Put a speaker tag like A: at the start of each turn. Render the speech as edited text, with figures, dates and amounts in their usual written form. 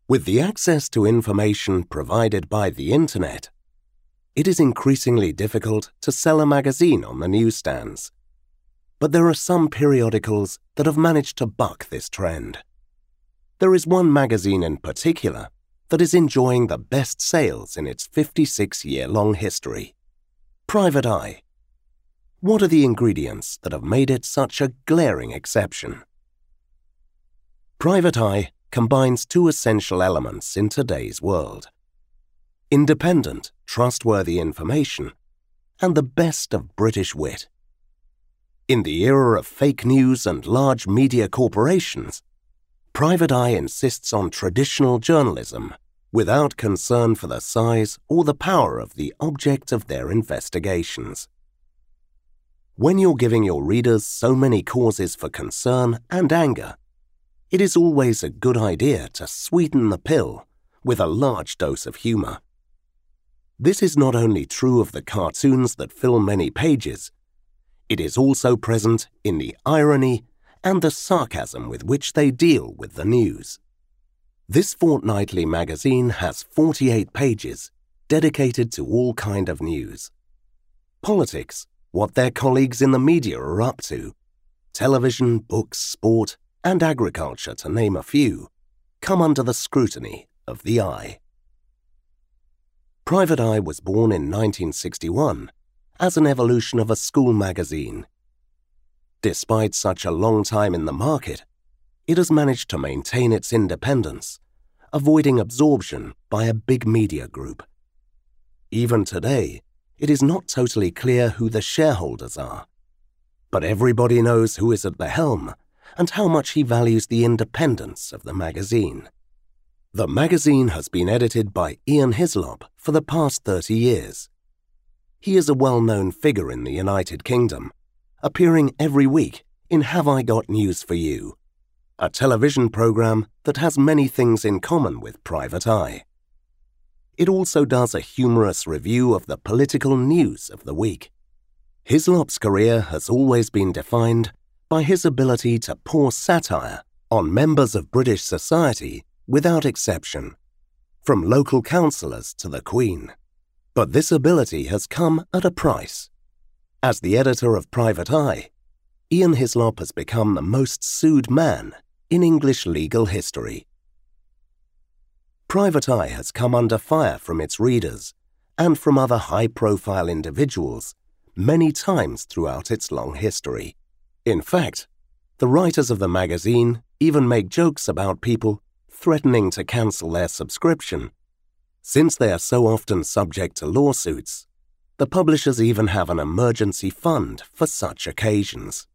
A: With the access to information provided by the Internet, it is increasingly difficult to sell a magazine on the newsstands. But there are some periodicals that have managed to buck this trend. There is one magazine in particular that is enjoying the best sales in its 56-year-long history. Private Eye. What are the ingredients that have made it such a glaring exception? Private Eye combines two essential elements in today's world: independent, trustworthy information and the best of British wit. In the era of fake news and large media corporations, Private Eye insists on traditional journalism without concern for the size or the power of the object of their investigations. When you're giving your readers so many causes for concern and anger, it is always a good idea to sweeten the pill with a large dose of humor. This is not only true of the cartoons that fill many pages, it is also present in the irony and the sarcasm with which they deal with the news. This fortnightly magazine has 48 pages dedicated to all kind of news. Politics, what their colleagues in the media are up to, television, books, sport, and agriculture, to name a few, come under the scrutiny of the Eye. Private Eye was born in 1961 as an evolution of a school magazine. Despite such a long time in the market, it has managed to maintain its independence, avoiding absorption by a big media group. Even today, it is not totally clear who the shareholders are, but everybody knows who is at the helm and how much he values the independence of the magazine. The magazine has been edited by Ian Hislop for the past 30 years. He is a well-known figure in the United Kingdom, appearing every week in Have I Got News for You, a television program that has many things in common with Private Eye. It also does a humorous review of the political news of the week. Hislop's career has always been defined by his ability to pour satire on members of British society without exception, from local councillors to the Queen. But this ability has come at a price. As the editor of Private Eye, Ian Hislop has become the most sued man in English legal history. Private Eye has come under fire from its readers and from other high-profile individuals many times throughout its long history. In fact, the writers of the magazine even make jokes about people threatening to cancel their subscription. Since they are so often subject to lawsuits, the publishers even have an emergency fund for such occasions.